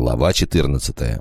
Глава 14.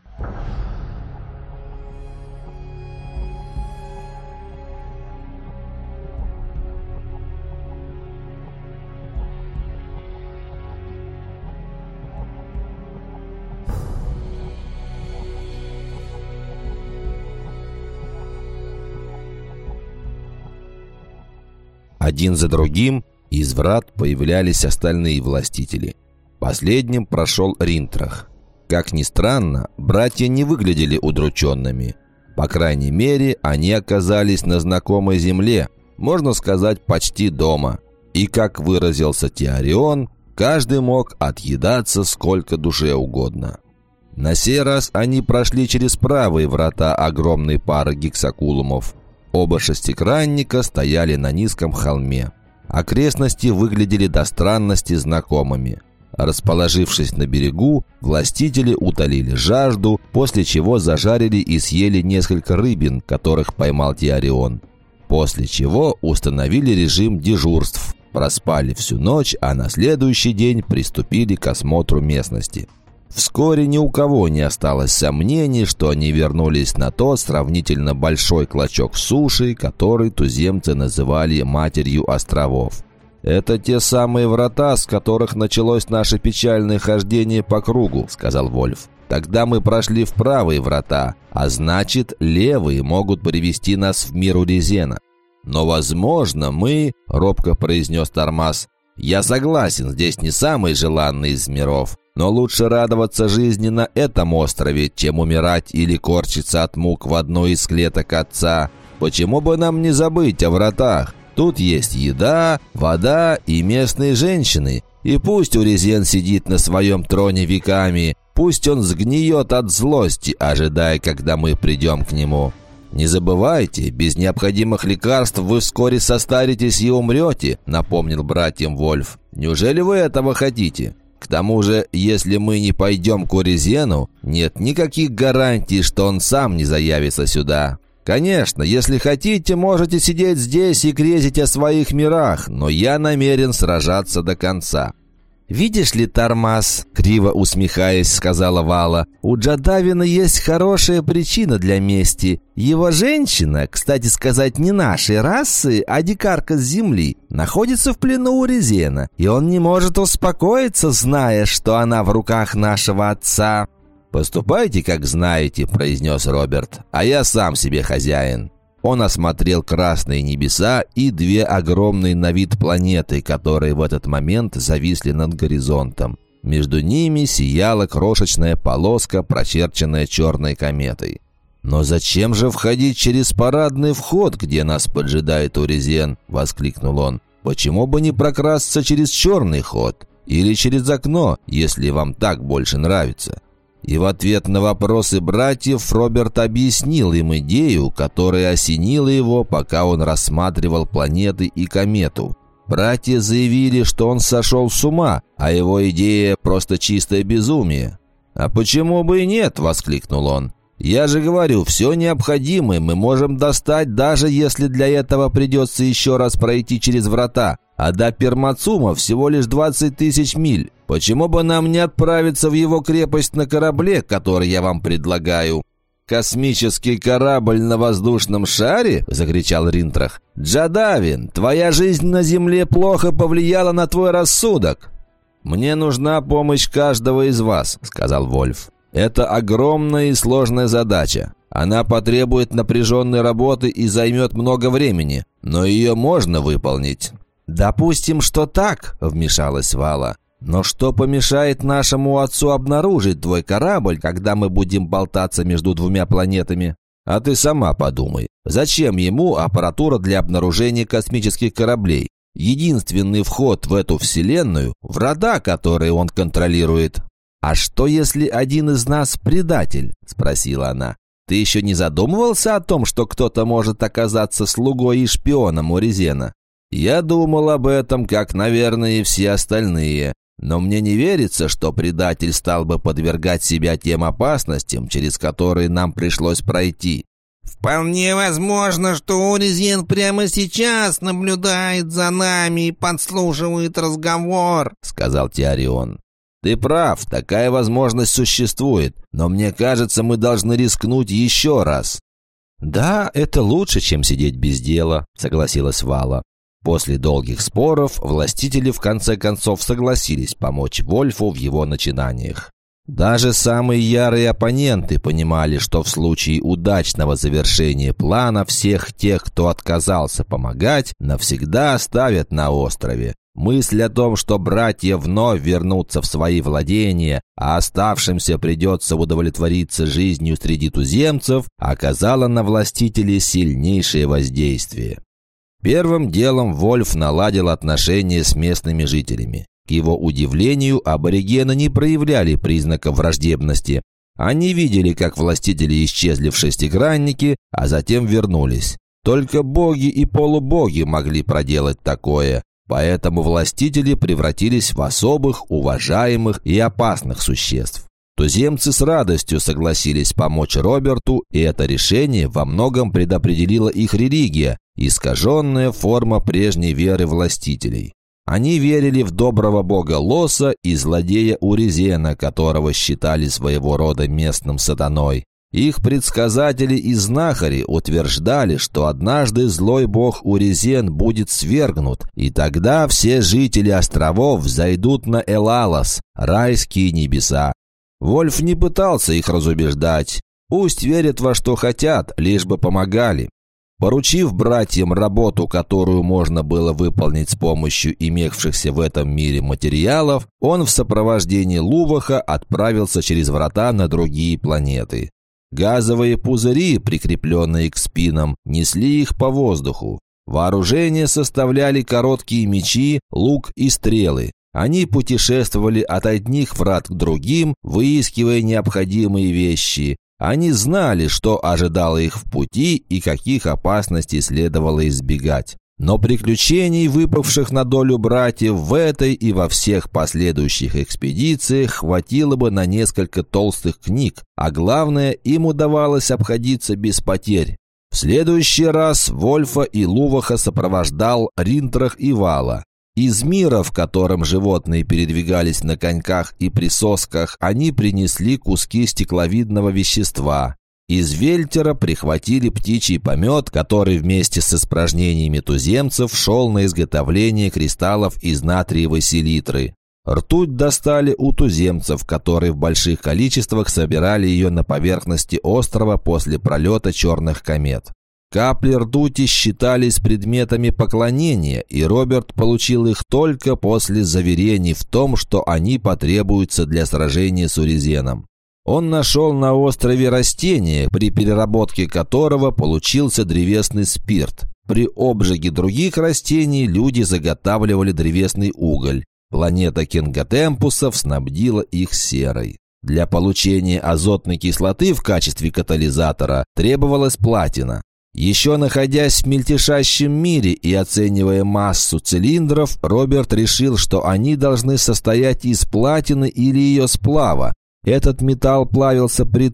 Один за другим из врат появлялись остальные властители. Последним прошел Ринтрах. Как ни странно, братья не выглядели удрученными. По крайней мере, они оказались на знакомой земле, можно сказать, почти дома. И, как выразился Теорион, каждый мог отъедаться сколько душе угодно. На сей раз они прошли через правые врата огромной пары гексакулумов. Оба шестикранника стояли на низком холме. Окрестности выглядели до странности знакомыми. Расположившись на берегу, властители утолили жажду, после чего зажарили и съели несколько рыбин, которых поймал Теорион. После чего установили режим дежурств, проспали всю ночь, а на следующий день приступили к осмотру местности. Вскоре ни у кого не осталось сомнений, что они вернулись на тот сравнительно большой клочок суши, который туземцы называли «матерью островов». «Это те самые врата, с которых началось наше печальное хождение по кругу», — сказал Вольф. «Тогда мы прошли в правые врата, а значит, левые могут привести нас в мир Урезена». «Но, возможно, мы...» — робко произнес Тормас. «Я согласен, здесь не самый желанный из миров, но лучше радоваться жизни на этом острове, чем умирать или корчиться от мук в одной из клеток отца. Почему бы нам не забыть о вратах? Тут есть еда, вода и местные женщины. И пусть Урезен сидит на своем троне веками, пусть он сгниет от злости, ожидая, когда мы придем к нему. Не забывайте, без необходимых лекарств вы вскоре состаритесь и умрете», — напомнил братьям Вольф. «Неужели вы этого хотите? К тому же, если мы не пойдем к Урезену, нет никаких гарантий, что он сам не заявится сюда. Конечно, если хотите, можете сидеть здесь и грезить о своих мирах, но я намерен сражаться до конца». «Видишь ли, Тормас, — криво усмехаясь, сказала Вала, — у Джадавина есть хорошая причина для мести. Его женщина, кстати сказать, не нашей расы, а дикарка с земли, находится в плену у Урезена, и он не может успокоиться, зная, что она в руках нашего отца». «Поступайте, как знаете, — произнес Роберт, — а я сам себе хозяин». Он осмотрел красные небеса и две огромные на вид планеты, которые в этот момент зависли над горизонтом. Между ними сияла крошечная полоска, прочерченная черной кометой. «Но зачем же входить через парадный вход, где нас поджидает Урезен?» — воскликнул он. «Почему бы не прокрасться через черный ход? Или через окно, если вам так больше нравится?» И в ответ на вопросы братьев Роберт объяснил им идею, которая осенила его, пока он рассматривал планеты и комету. Братья заявили, что он сошел с ума, а его идея просто чистое безумие. «А почему бы и нет?» — воскликнул он. «Я же говорю, все необходимое мы можем достать, даже если для этого придется еще раз пройти через врата. А до Пермацума всего лишь 20 тысяч миль. Почему бы нам не отправиться в его крепость на корабле, который я вам предлагаю?» «Космический корабль на воздушном шаре?» — закричал Ринтрах. «Джадавин, твоя жизнь на Земле плохо повлияла на твой рассудок». «Мне нужна помощь каждого из вас», — сказал Вольф. «Это огромная и сложная задача. Она потребует напряженной работы и займет много времени, но ее можно выполнить». «Допустим, что так», — вмешалась Вала. «Но что помешает нашему отцу обнаружить твой корабль, когда мы будем болтаться между двумя планетами? А ты сама подумай, зачем ему аппаратура для обнаружения космических кораблей? Единственный вход в эту вселенную — врата, которые он контролирует». «А что, если один из нас предатель?» — спросила она. «Ты еще не задумывался о том, что кто-то может оказаться слугой и шпионом Урезена?» «Я думал об этом, как, наверное, и все остальные. Но мне не верится, что предатель стал бы подвергать себя тем опасностям, через которые нам пришлось пройти». «Вполне возможно, что Урезен прямо сейчас наблюдает за нами и подслушивает разговор», — сказал Теорион. Ты прав, такая возможность существует, но мне кажется, мы должны рискнуть еще раз». «Да, это лучше, чем сидеть без дела», — согласилась Вала. После долгих споров властители в конце концов согласились помочь Вольфу в его начинаниях. Даже самые ярые оппоненты понимали, что в случае удачного завершения плана всех тех, кто отказался помогать, навсегда оставят на острове. Мысль о том, что братья вновь вернутся в свои владения, а оставшимся придется удовлетвориться жизнью среди туземцев, оказала на властителей сильнейшее воздействие. Первым делом Вольф наладил отношения с местными жителями. К его удивлению, аборигены не проявляли признаков враждебности. Они видели, как властители исчезли в шестиграннике, а затем вернулись. Только боги и полубоги могли проделать такое. Поэтому властители превратились в особых, уважаемых и опасных существ. Туземцы с радостью согласились помочь Роберту, и это решение во многом предопределила их религия, искаженная форма прежней веры властителей. Они верили в доброго бога Лоса и злодея Уризена, которого считали своего рода местным сатаной. Их предсказатели и знахари утверждали, что однажды злой бог Уризен будет свергнут, и тогда все жители островов взойдут на Элалос, райские небеса. Вольф не пытался их разубеждать. Пусть верят во что хотят, лишь бы помогали. Поручив братьям работу, которую можно было выполнить с помощью имевшихся в этом мире материалов, он в сопровождении Луваха отправился через врата на другие планеты. Газовые пузыри, прикрепленные к спинам, несли их по воздуху. Вооружение составляли короткие мечи, лук и стрелы. Они путешествовали от одних врат к другим, выискивая необходимые вещи. Они знали, что ожидало их в пути и каких опасностей следовало избегать. Но приключений, выпавших на долю братьев в этой и во всех последующих экспедициях, хватило бы на несколько толстых книг, а главное, им удавалось обходиться без потерь. В следующий раз Вольфа и Луваха сопровождал Ринтрах и Вала. Из мира, в котором животные передвигались на коньках и присосках, они принесли куски стекловидного вещества. Из Вельтера прихватили птичий помет, который вместе с испражнениями туземцев шел на изготовление кристаллов из натриевой селитры. Ртуть достали у туземцев, которые в больших количествах собирали ее на поверхности острова после пролета черных комет. Капли ртути считались предметами поклонения, и Роберт получил их только после заверений в том, что они потребуются для сражения с Уризеном. Он нашел на острове растение, при переработке которого получился древесный спирт. При обжиге других растений люди заготавливали древесный уголь. Планета Кенгатемпусов снабдила их серой. Для получения азотной кислоты в качестве катализатора требовалась платина. Еще находясь в мельтешащем мире и оценивая массу цилиндров, Роберт решил, что они должны состоять из платины или ее сплава. Этот металл плавился при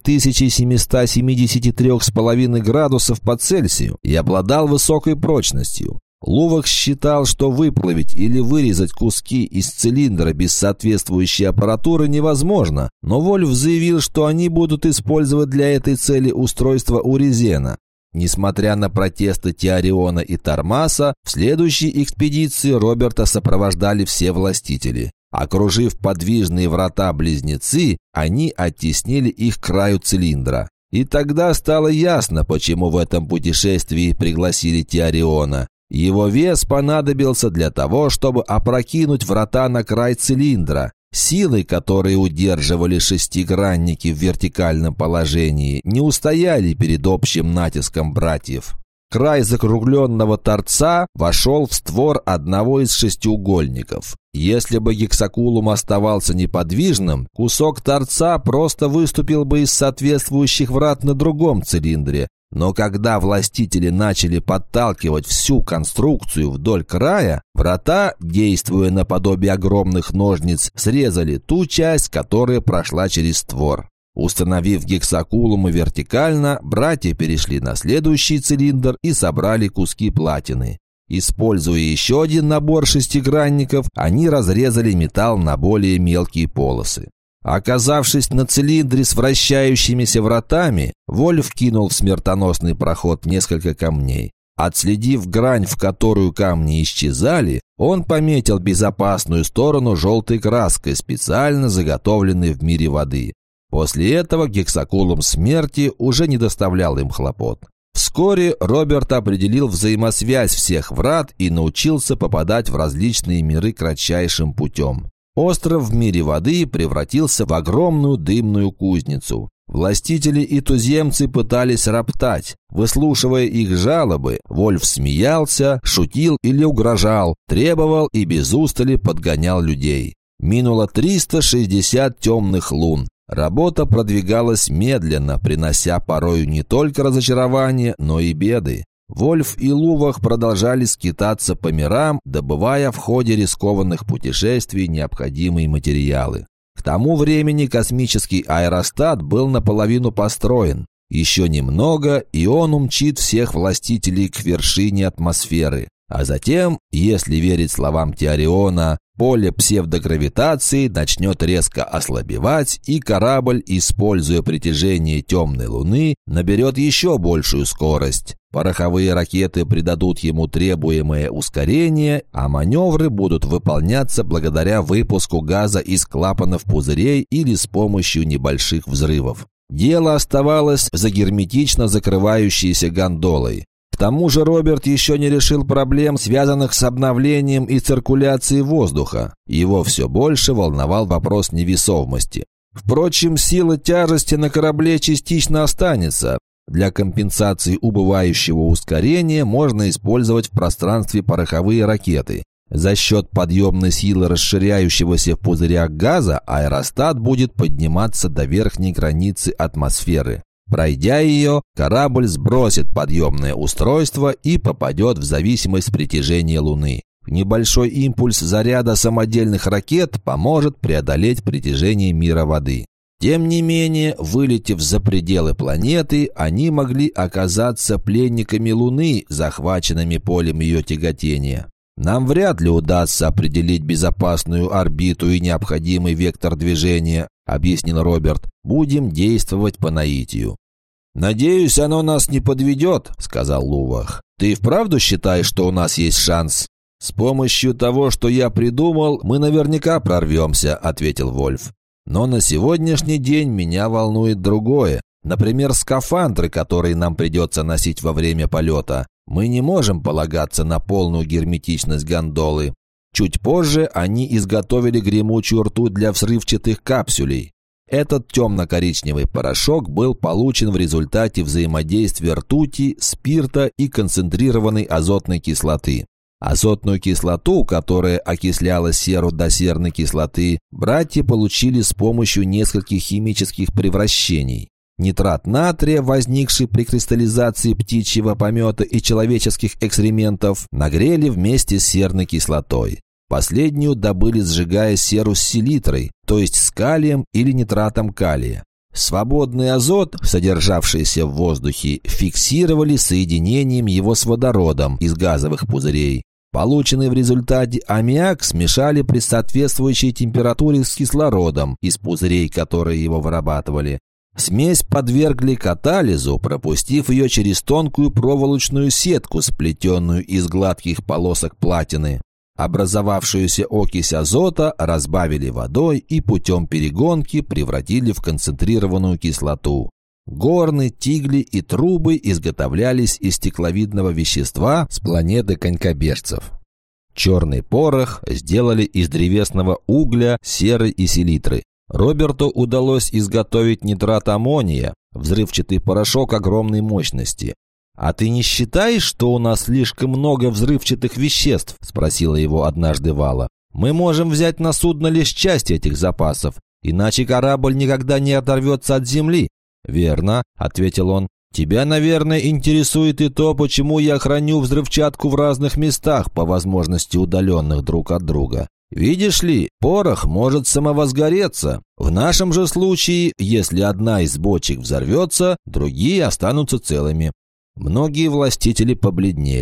1773,5 градусов по Цельсию и обладал высокой прочностью. Лувах считал, что выплавить или вырезать куски из цилиндра без соответствующей аппаратуры невозможно, но Вольф заявил, что они будут использовать для этой цели устройство Уризена. Несмотря на протесты Теориона и Тормаса, в следующей экспедиции Роберта сопровождали все властители. Окружив подвижные врата-близнецы, они оттеснили их к краю цилиндра. И тогда стало ясно, почему в этом путешествии пригласили Теориона. Его вес понадобился для того, чтобы опрокинуть врата на край цилиндра. Силы, которые удерживали шестигранники в вертикальном положении, не устояли перед общим натиском братьев. Край закругленного торца вошел в створ одного из шестиугольников. Если бы гексакулум оставался неподвижным, кусок торца просто выступил бы из соответствующих врат на другом цилиндре. Но когда властители начали подталкивать всю конструкцию вдоль края, врата, действуя наподобие огромных ножниц, срезали ту часть, которая прошла через створ. Установив гексакулумы вертикально, братья перешли на следующий цилиндр и собрали куски платины. Используя еще один набор шестигранников, они разрезали металл на более мелкие полосы. Оказавшись на цилиндре с вращающимися вратами, Вольф кинул в смертоносный проход несколько камней. Отследив грань, в которую камни исчезали, он пометил безопасную сторону желтой краской, специально заготовленной в мире воды. После этого гексакулум смерти уже не доставлял им хлопот. Вскоре Роберт определил взаимосвязь всех врат и научился попадать в различные миры кратчайшим путем. Остров в мире воды превратился в огромную дымную кузницу. Властители и туземцы пытались роптать. Выслушивая их жалобы, Вольф смеялся, шутил или угрожал, требовал и без устали подгонял людей. Минуло 360 темных лун. Работа продвигалась медленно, принося порою не только разочарование, но и беды. Вольф и Лувах продолжали скитаться по мирам, добывая в ходе рискованных путешествий необходимые материалы. К тому времени космический аэростат был наполовину построен. Еще немного, и он умчит всех властителей к вершине атмосферы. А затем, если верить словам Теориона, поле псевдогравитации начнет резко ослабевать, и корабль, используя притяжение темной Луны, наберет еще большую скорость. Пороховые ракеты придадут ему требуемое ускорение, а маневры будут выполняться благодаря выпуску газа из клапанов пузырей или с помощью небольших взрывов. Дело оставалось за герметично закрывающейся гондолой. К тому же Роберт еще не решил проблем, связанных с обновлением и циркуляцией воздуха. Его все больше волновал вопрос невесомости. Впрочем, сила тяжести на корабле частично останется. Для компенсации убывающего ускорения можно использовать в пространстве пороховые ракеты. За счет подъемной силы расширяющегося в пузырях газа аэростат будет подниматься до верхней границы атмосферы. Пройдя ее, корабль сбросит подъемное устройство и попадет в зависимость притяжения Луны. Небольшой импульс заряда самодельных ракет поможет преодолеть притяжение мира воды. Тем не менее, вылетев за пределы планеты, они могли оказаться пленниками Луны, захваченными полем ее тяготения. «Нам вряд ли удастся определить безопасную орбиту и необходимый вектор движения», — объяснил Роберт. «Будем действовать по наитию». «Надеюсь, оно нас не подведет», — сказал Лувах. «Ты вправду считаешь, что у нас есть шанс?» «С помощью того, что я придумал, мы наверняка прорвемся», — ответил Вольф. «Но на сегодняшний день меня волнует другое. Например, скафандры, которые нам придется носить во время полета. Мы не можем полагаться на полную герметичность гондолы. Чуть позже они изготовили гремучую ртуть для взрывчатых капсулей. Этот темно-коричневый порошок был получен в результате взаимодействия ртути, спирта и концентрированной азотной кислоты. Азотную кислоту, которая окисляла серу до серной кислоты, братья получили с помощью нескольких химических превращений. Нитрат натрия, возникший при кристаллизации птичьего помета и человеческих экскрементов, нагрели вместе с серной кислотой. Последнюю добыли, сжигая серу с селитрой, то есть с калием или нитратом калия. Свободный азот, содержавшийся в воздухе, фиксировали соединением его с водородом из газовых пузырей. Полученный в результате аммиак смешали при соответствующей температуре с кислородом из пузырей, которые его вырабатывали. Смесь подвергли катализу, пропустив ее через тонкую проволочную сетку, сплетенную из гладких полосок платины. Образовавшуюся окись азота разбавили водой и путем перегонки превратили в концентрированную кислоту. Горны, тигли и трубы изготовлялись из стекловидного вещества с планеты конькобежцев. Черный порох сделали из древесного угля, серы и селитры. Роберту удалось изготовить нитрат аммония, взрывчатый порошок огромной мощности. «А ты не считаешь, что у нас слишком много взрывчатых веществ?» – спросила его однажды Вала. «Мы можем взять на судно лишь часть этих запасов, иначе корабль никогда не оторвется от земли». «Верно», – ответил он. «Тебя, наверное, интересует и то, почему я храню взрывчатку в разных местах, по возможности удаленных друг от друга. Видишь ли, порох может самовозгореться. В нашем же случае, если одна из бочек взорвется, другие останутся целыми». Многие властители побледнели.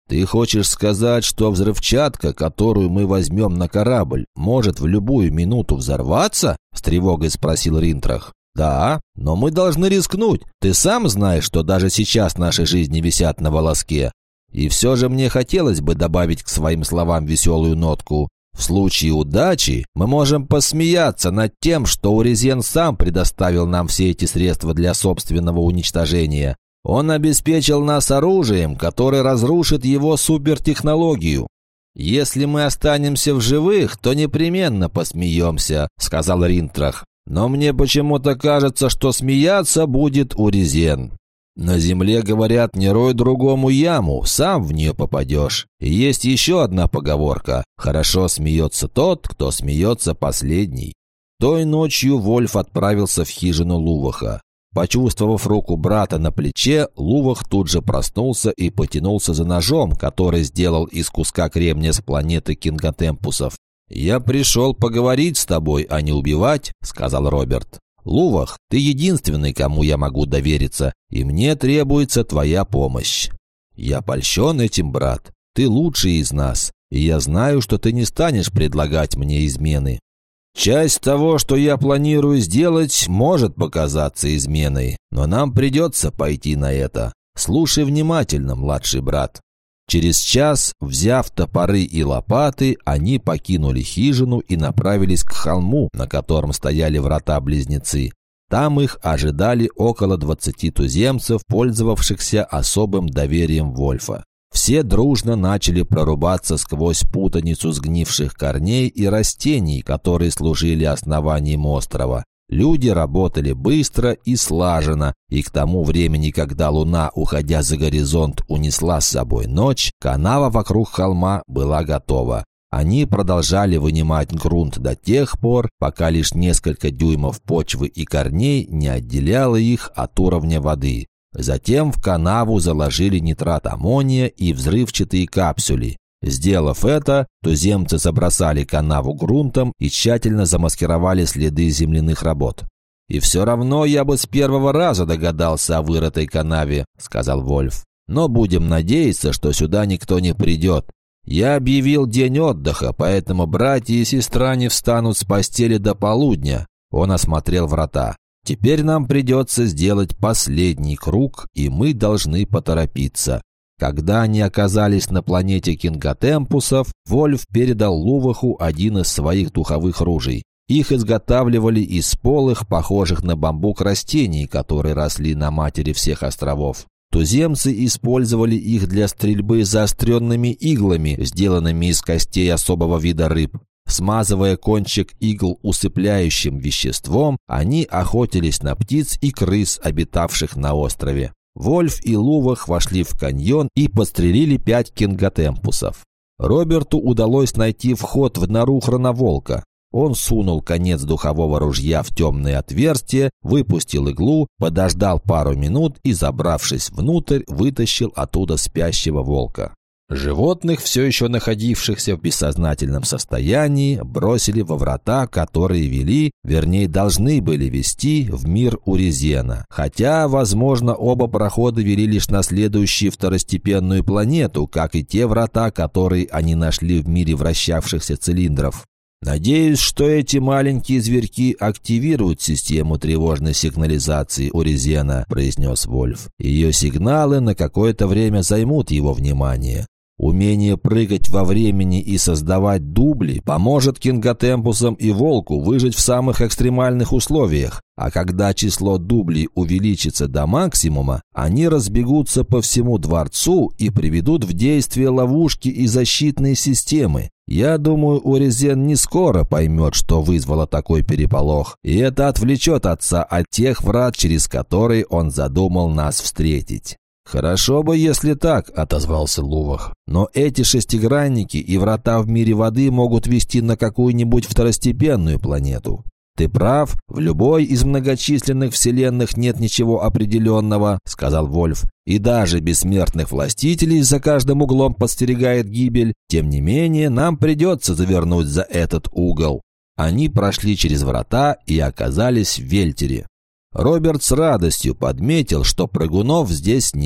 «Ты хочешь сказать, что взрывчатка, которую мы возьмем на корабль, может в любую минуту взорваться?» — с тревогой спросил Ринтрах. «Да, но мы должны рискнуть. Ты сам знаешь, что даже сейчас наши жизни висят на волоске. И все же мне хотелось бы добавить к своим словам веселую нотку. В случае удачи мы можем посмеяться над тем, что Урезен сам предоставил нам все эти средства для собственного уничтожения. Он обеспечил нас оружием, которое разрушит его супертехнологию. Если мы останемся в живых, то непременно посмеемся», — сказал Ринтрах. «Но мне почему-то кажется, что смеяться будет Урезен. На земле, говорят, не рой другому яму, сам в нее попадешь. И есть еще одна поговорка: хорошо смеется тот, кто смеется последний». Той ночью Вольф отправился в хижину Луваха. Почувствовав руку брата на плече, Лувах тут же проснулся и потянулся за ножом, который сделал из куска кремния с планеты Кинготемпусов. «Я пришел поговорить с тобой, а не убивать», — сказал Роберт. «Лувах, ты единственный, кому я могу довериться, и мне требуется твоя помощь». «Я польщен этим, брат. Ты лучший из нас, и я знаю, что ты не станешь предлагать мне измены». «Часть того, что я планирую сделать, может показаться изменой, но нам придется пойти на это. Слушай внимательно, младший брат». Через час, взяв топоры и лопаты, они покинули хижину и направились к холму, на котором стояли врата-близнецы. Там их ожидали около 20 туземцев, пользовавшихся особым доверием Вольфа. Все дружно начали прорубаться сквозь путаницу сгнивших корней и растений, которые служили основанием острова. Люди работали быстро и слаженно, и к тому времени, когда луна, уходя за горизонт, унесла с собой ночь, канава вокруг холма была готова. Они продолжали вынимать грунт до тех пор, пока лишь несколько дюймов почвы и корней не отделяло их от уровня воды. Затем в канаву заложили нитрат аммония и взрывчатые капсули. Сделав это, туземцы забросали канаву грунтом и тщательно замаскировали следы земляных работ. «И все равно я бы с первого раза догадался о вырытой канаве», — сказал Вольф. «Но будем надеяться, что сюда никто не придет. Я объявил день отдыха, поэтому братья и сестра не встанут с постели до полудня». Он осмотрел врата. «Теперь нам придется сделать последний круг, и мы должны поторопиться». Когда они оказались на планете Кинготемпусов, Вольф передал Луваху один из своих духовых ружей. Их изготавливали из полых, похожих на бамбук растений, которые росли на матери всех островов. Туземцы использовали их для стрельбы заостренными иглами, сделанными из костей особого вида рыб. Смазывая кончик игл усыпляющим веществом, они охотились на птиц и крыс, обитавших на острове. Вольф и Лувах вошли в каньон и подстрелили 5 кинготемпусов. Роберту удалось найти вход в нору хроноволка. Он сунул конец духового ружья в темное отверстие, выпустил иглу, подождал пару минут и, забравшись внутрь, вытащил оттуда спящего волка. Животных, все еще находившихся в бессознательном состоянии, бросили во врата, которые вели, вернее, должны были вести в мир Урезена. Хотя, возможно, оба прохода вели лишь на следующую второстепенную планету, как и те врата, которые они нашли в мире вращавшихся цилиндров. «Надеюсь, что эти маленькие зверьки активируют систему тревожной сигнализации Урезена», – произнес Вольф. «Ее сигналы на какое-то время займут его внимание. Умение прыгать во времени и создавать дубли поможет кинготемпусам и волку выжить в самых экстремальных условиях, а когда число дублей увеличится до максимума, они разбегутся по всему дворцу и приведут в действие ловушки и защитные системы. Я думаю, Урезен не скоро поймет, что вызвало такой переполох, и это отвлечет отца от тех врат, через которые он задумал нас встретить». «Хорошо бы, если так», — отозвался Лувах. «Но эти шестигранники и врата в мире воды могут вести на какую-нибудь второстепенную планету». «Ты прав, в любой из многочисленных вселенных нет ничего определенного», — сказал Вольф. «И даже бессмертных властителей за каждым углом подстерегает гибель. Тем не менее, нам придется завернуть за этот угол». Они прошли через врата и оказались в Вельтере. Роберт с радостью подметил, что прыгунов здесь нет.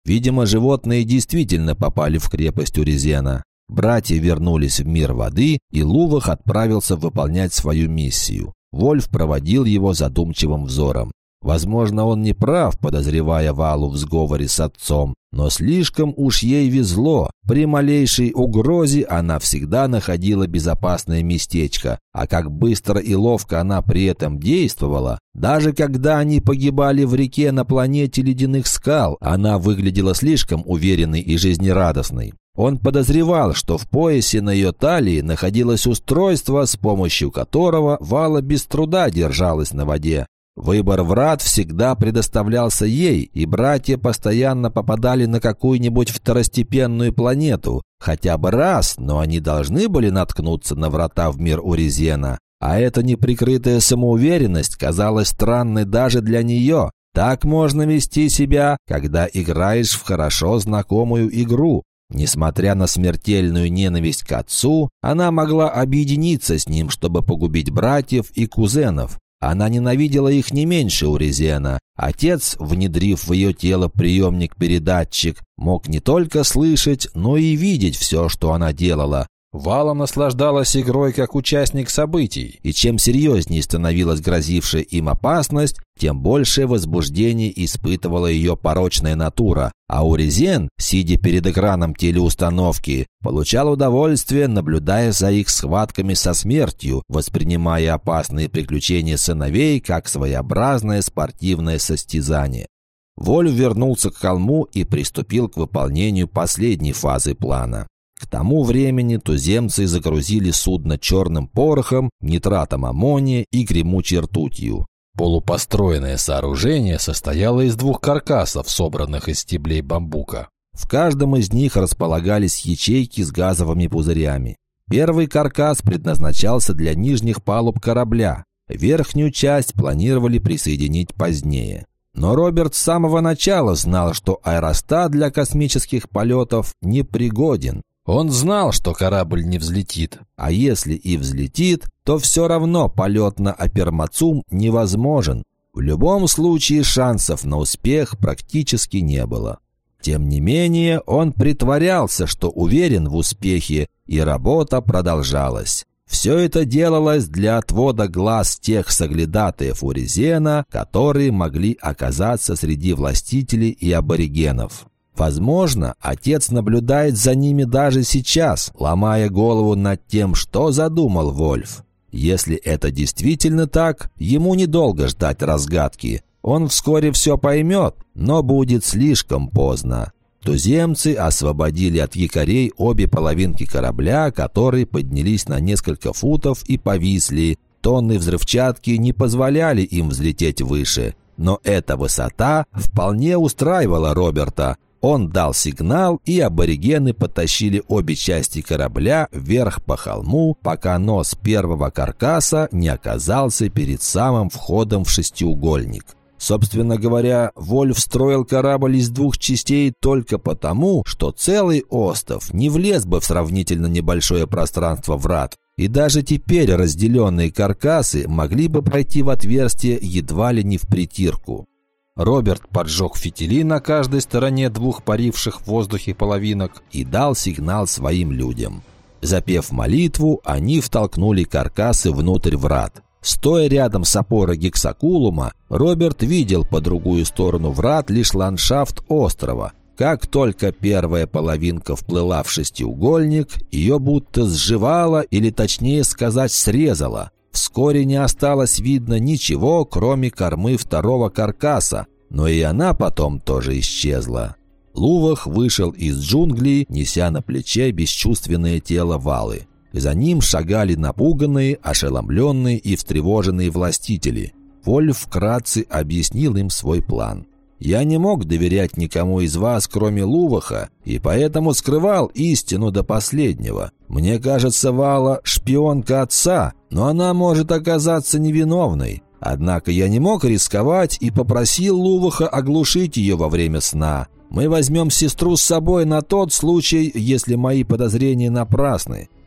Видимо, животные действительно попали в крепость Урезена. Братья вернулись в мир воды, и Лувах отправился выполнять свою миссию. Вольф проводил его задумчивым взором. Возможно, он не прав, подозревая Валу в сговоре с отцом, но слишком уж ей везло. При малейшей угрозе она всегда находила безопасное местечко, а как быстро и ловко она при этом действовала. Даже когда они погибали в реке на планете ледяных скал, она выглядела слишком уверенной и жизнерадостной. Он подозревал, что в поясе на ее талии находилось устройство, с помощью которого Вала без труда держалась на воде. Выбор врат всегда предоставлялся ей, и братья постоянно попадали на какую-нибудь второстепенную планету. Хотя бы раз, но они должны были наткнуться на врата в мир Урезена. А эта неприкрытая самоуверенность казалась странной даже для нее. Так можно вести себя, когда играешь в хорошо знакомую игру. Несмотря на смертельную ненависть к отцу, она могла объединиться с ним, чтобы погубить братьев и кузенов. Она ненавидела их не меньше Урезена. Отец, внедрив в ее тело приемник-передатчик, мог не только слышать, но и видеть все, что она делала. Вала наслаждалась игрой как участник событий, и чем серьезнее становилась грозившая им опасность, тем большее возбуждение испытывала ее порочная натура. А Урезен, сидя перед экраном телеустановки, получал удовольствие, наблюдая за их схватками со смертью, воспринимая опасные приключения сыновей как своеобразное спортивное состязание. Вольф вернулся к холму и приступил к выполнению последней фазы плана. К тому времени туземцы загрузили судно черным порохом, нитратом аммония и гремучей ртутью. Полупостроенное сооружение состояло из 2 каркасов, собранных из стеблей бамбука. В каждом из них располагались ячейки с газовыми пузырями. Первый каркас предназначался для нижних палуб корабля. Верхнюю часть планировали присоединить позднее. Но Роберт с самого начала знал, что аэростат для космических полетов непригоден. Он знал, что корабль не взлетит, а если и взлетит, то все равно полет на Апермацум невозможен. В любом случае шансов на успех практически не было. Тем не менее, он притворялся, что уверен в успехе, и работа продолжалась. Все это делалось для отвода глаз тех соглядатаев Урезена, которые могли оказаться среди властителей и аборигенов. Возможно, отец наблюдает за ними даже сейчас, ломая голову над тем, что задумал Вольф. Если это действительно так, ему недолго ждать разгадки. Он вскоре все поймет, но будет слишком поздно. Туземцы освободили от якорей обе половинки корабля, которые поднялись на несколько футов и повисли. Тонны взрывчатки не позволяли им взлететь выше. Но эта высота вполне устраивала Роберта. Он дал сигнал, и аборигены потащили обе части корабля вверх по холму, пока нос первого каркаса не оказался перед самым входом в шестиугольник. Собственно говоря, Вольф строил корабль из 2 частей только потому, что целый остров не влез бы в сравнительно небольшое пространство врат, и даже теперь разделенные каркасы могли бы пройти в отверстие едва ли не впритирку. Роберт поджег фитили на каждой стороне 2 паривших в воздухе половинок и дал сигнал своим людям. Запев молитву, они втолкнули каркасы внутрь врат. Стоя рядом с опорой гексакулума, Роберт видел по другую сторону врат лишь ландшафт острова. Как только первая половинка вплыла в шестиугольник, ее будто сживала, или точнее сказать, срезала. Вскоре не осталось видно ничего, кроме кормы второго каркаса, но и она потом тоже исчезла. Лувах вышел из джунглей, неся на плече бесчувственное тело Валы. За ним шагали напуганные, ошеломленные и встревоженные властители. Вольф вкратце объяснил им свой план. «Я не мог доверять никому из вас, кроме Луваха, и поэтому скрывал истину до последнего. Мне кажется, Вала – шпионка отца, но она может оказаться невиновной. Однако я не мог рисковать и попросил Луваха оглушить ее во время сна. Мы возьмем сестру с собой на тот случай, если мои подозрения напрасны.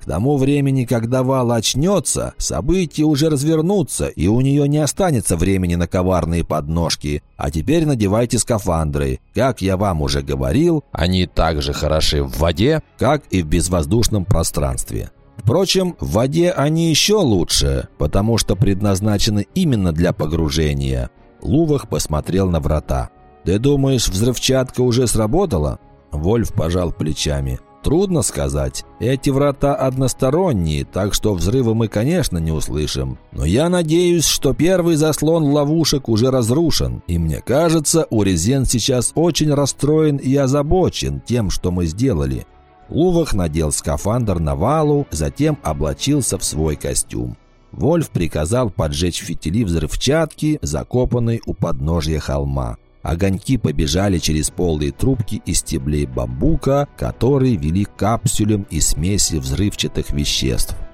К тому времени, когда Вал очнется, события уже развернутся, и у нее не останется времени на коварные подножки. А теперь надевайте скафандры. Как я вам уже говорил, они так же хороши в воде, как и в безвоздушном пространстве. Впрочем, в воде они еще лучше, потому что предназначены именно для погружения. Лувах посмотрел на врата. «Ты думаешь, взрывчатка уже сработала?» Вольф пожал плечами. «Трудно сказать. Эти врата односторонние, так что взрыва мы, конечно, не услышим. Но я надеюсь, что первый заслон ловушек уже разрушен. И мне кажется, Урезен сейчас очень расстроен и озабочен тем, что мы сделали». Лувах надел скафандр на Валу, затем облачился в свой костюм. Вольф приказал поджечь фитили взрывчатки, закопанной у подножья холма. Огоньки побежали через полые трубки из стеблей бамбука, которые вели к капсулям и смеси взрывчатых веществ.